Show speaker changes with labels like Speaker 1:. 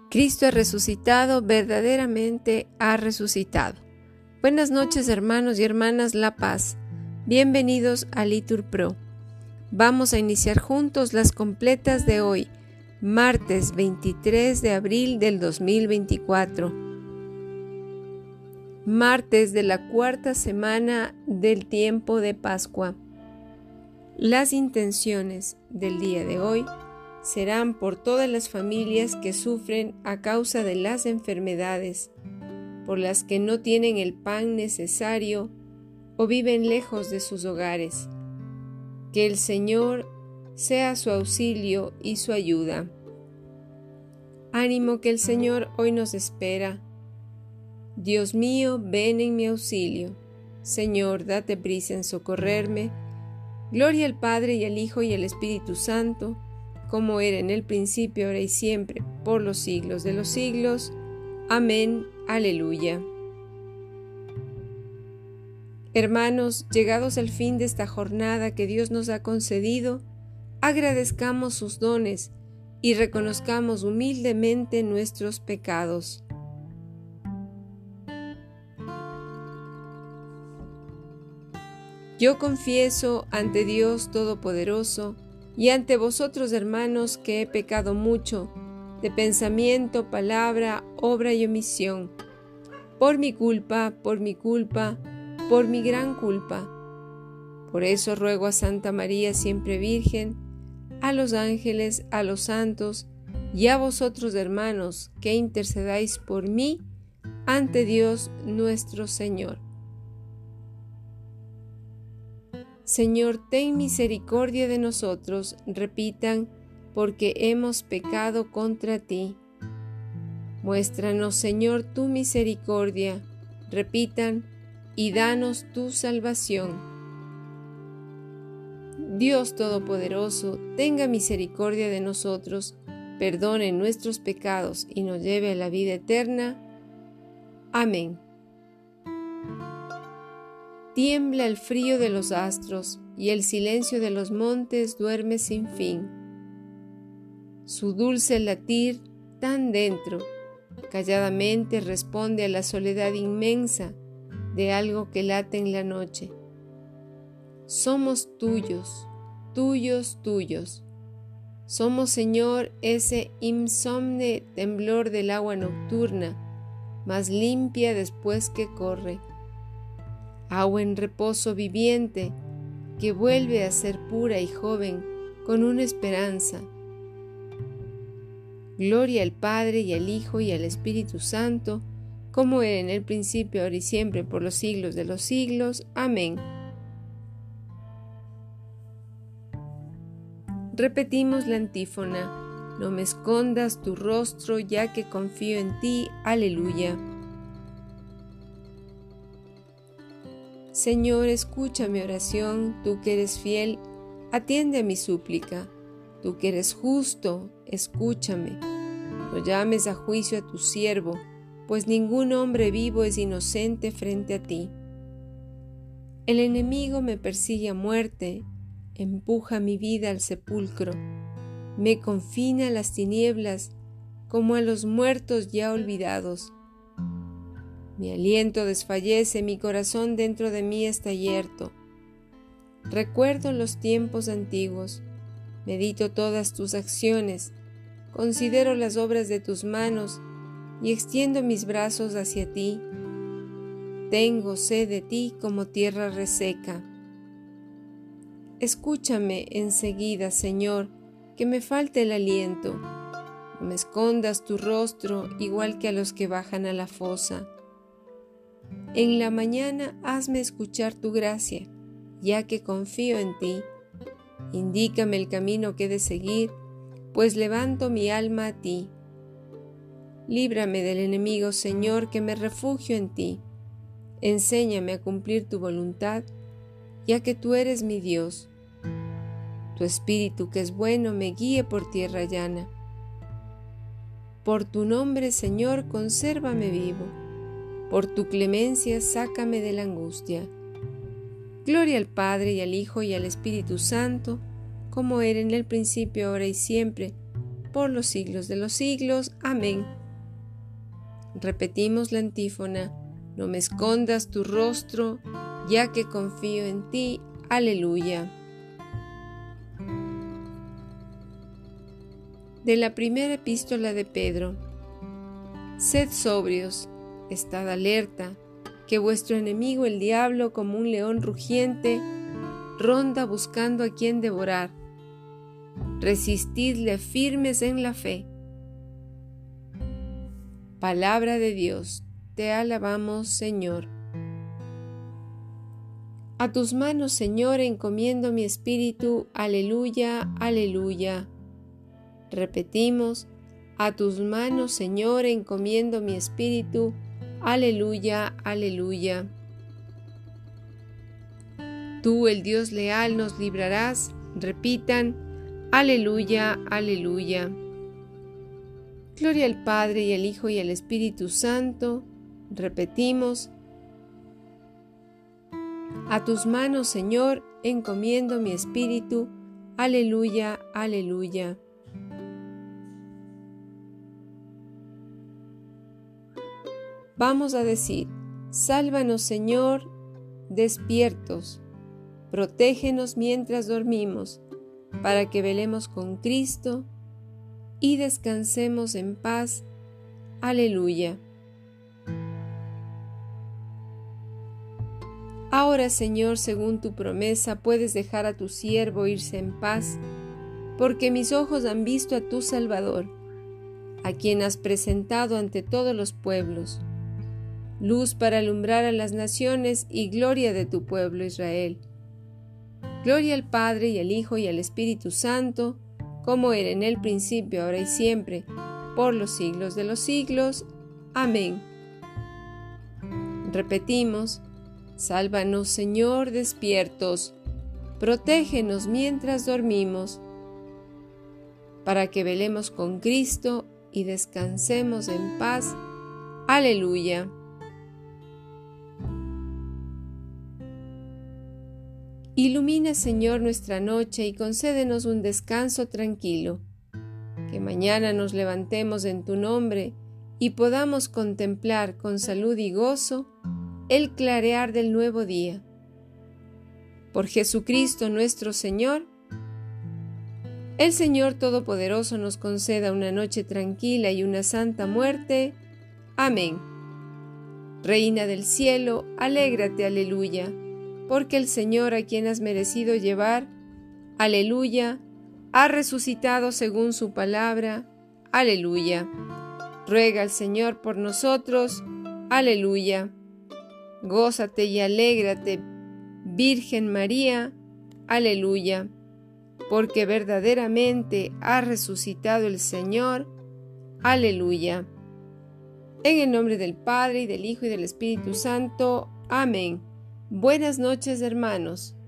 Speaker 1: Cristo ha resucitado, verdaderamente ha resucitado. Buenas noches, hermanos y hermanas La Paz. Bienvenidos a Litur Pro. Vamos a iniciar juntos las completas de hoy, martes 23 de abril del 2024. Martes de la cuarta semana del tiempo de Pascua. Las intenciones del día de hoy serán por todas las familias que sufren a causa de las enfermedades, por las que no tienen el pan necesario o viven lejos de sus hogares. Que el Señor sea su auxilio y su ayuda. Ánimo que el Señor hoy nos espera. Dios mío, ven en mi auxilio. Señor, date prisa en socorrerme. Gloria al Padre y al Hijo y al Espíritu Santo, como era en el principio, ahora y siempre, por los siglos de los siglos. Amén. Aleluya. Hermanos, llegados al fin de esta jornada que Dios nos ha concedido, agradezcamos sus dones y reconozcamos humildemente nuestros pecados. Yo confieso ante Dios Todopoderoso y ante vosotros, hermanos, que he pecado mucho, de pensamiento, palabra, obra y omisión, por mi culpa, por mi gran culpa. Por eso ruego a Santa María siempre Virgen, a los ángeles, a los santos y a vosotros, hermanos, que intercedáis por mí ante Dios nuestro Señor. Señor, ten misericordia de nosotros, repitan, porque hemos pecado contra ti. Muéstranos, Señor, tu misericordia, repitan, y danos tu salvación. Dios Todopoderoso, tenga misericordia de nosotros, perdone nuestros pecados y nos lleve a la vida eterna. Amén. Tiembla el frío de los astros y el silencio de los montes duerme sin fin. Su dulce latir tan dentro, calladamente responde a la soledad inmensa de algo que late en la noche. Somos tuyos, tuyos, tuyos. Somos, Señor, ese insomne temblor del agua nocturna, más limpia después que corre. Agua en reposo viviente, que vuelve a ser pura y joven con una esperanza. Gloria al Padre y al Hijo y al Espíritu Santo, como era en el principio, ahora y siempre, por los siglos de los siglos. Amén. Repetimos la antífona. No me escondas tu rostro, ya que confío en ti. Aleluya. Señor, escucha mi oración, tú que eres fiel, atiende a mi súplica. Tú que eres justo, escúchame. No llames a juicio a tu siervo, pues ningún hombre vivo es inocente frente a ti. El enemigo me persigue a muerte, empuja mi vida al sepulcro, me confina a las tinieblas como a los muertos ya olvidados. Mi aliento desfallece, mi corazón dentro de mí está yerto. Recuerdo los tiempos antiguos, medito todas tus acciones, considero las obras de tus manos y extiendo mis brazos hacia ti. Tengo sed de ti como tierra reseca. Escúchame enseguida, Señor, que me falte el aliento. No me escondas tu rostro igual que a los que bajan a la fosa. En la mañana hazme escuchar tu gracia, ya que confío en ti. Indícame el camino que he de seguir, pues levanto mi alma a ti. Líbrame del enemigo, Señor, que me refugio en ti. Enséñame a cumplir tu voluntad, ya que tú eres mi Dios. Tu Espíritu, que es bueno, me guíe por tierra llana. Por tu nombre, Señor, consérvame vivo. Por tu clemencia, sácame de la angustia. Gloria al Padre y al Hijo y al Espíritu Santo, como era en el principio, ahora y siempre, por los siglos de los siglos. Amén. Repetimos la antífona. No me escondas tu rostro, ya que confío en ti. Aleluya. De la primera epístola de Pedro. Sed sobrios, estad alerta, que vuestro enemigo el diablo, como un león rugiente, ronda buscando a quien devorar. Resistidle firmes en la fe. Palabra de Dios, te alabamos, Señor. A tus manos, Señor, encomiendo mi espíritu. Aleluya, aleluya. Repetimos, a tus manos, Señor, encomiendo mi espíritu. Aleluya, aleluya. Tú, el Dios leal, nos librarás. Repitan, aleluya, aleluya. Gloria al Padre y al Hijo y al Espíritu Santo. Repetimos, a tus manos, Señor, encomiendo mi espíritu. Aleluya, aleluya. Vamos a decir, sálvanos, Señor, despiertos. Protégenos mientras dormimos, para que velemos con Cristo y descansemos en paz. Aleluya. Ahora, Señor, según tu promesa, puedes dejar a tu siervo irse en paz, porque mis ojos han visto a tu Salvador, a quien has presentado ante todos los pueblos, luz para alumbrar a las naciones y gloria de tu pueblo Israel. Gloria al Padre y al Hijo y al Espíritu Santo, como era en el principio, ahora y siempre, por los siglos de los siglos. Amén. Repetimos, sálvanos, Señor, despiertos, protégenos mientras dormimos, para que velemos con Cristo y descansemos en paz. Aleluya. Ilumina, Señor, nuestra noche y concédenos un descanso tranquilo. Que mañana nos levantemos en tu nombre y podamos contemplar con salud y gozo el clarear del nuevo día. Por Jesucristo nuestro Señor. El Señor Todopoderoso nos conceda una noche tranquila y una santa muerte. Amén. Reina del cielo, alégrate, aleluya, porque el Señor, a quien has merecido llevar, aleluya, ha resucitado según su palabra. Aleluya. Ruega al Señor por nosotros. Aleluya. Gózate y alégrate, Virgen María. Aleluya. Porque verdaderamente ha resucitado el Señor. Aleluya. En el nombre del Padre, y del Hijo, y del Espíritu Santo. Amén. Buenas noches, hermanos.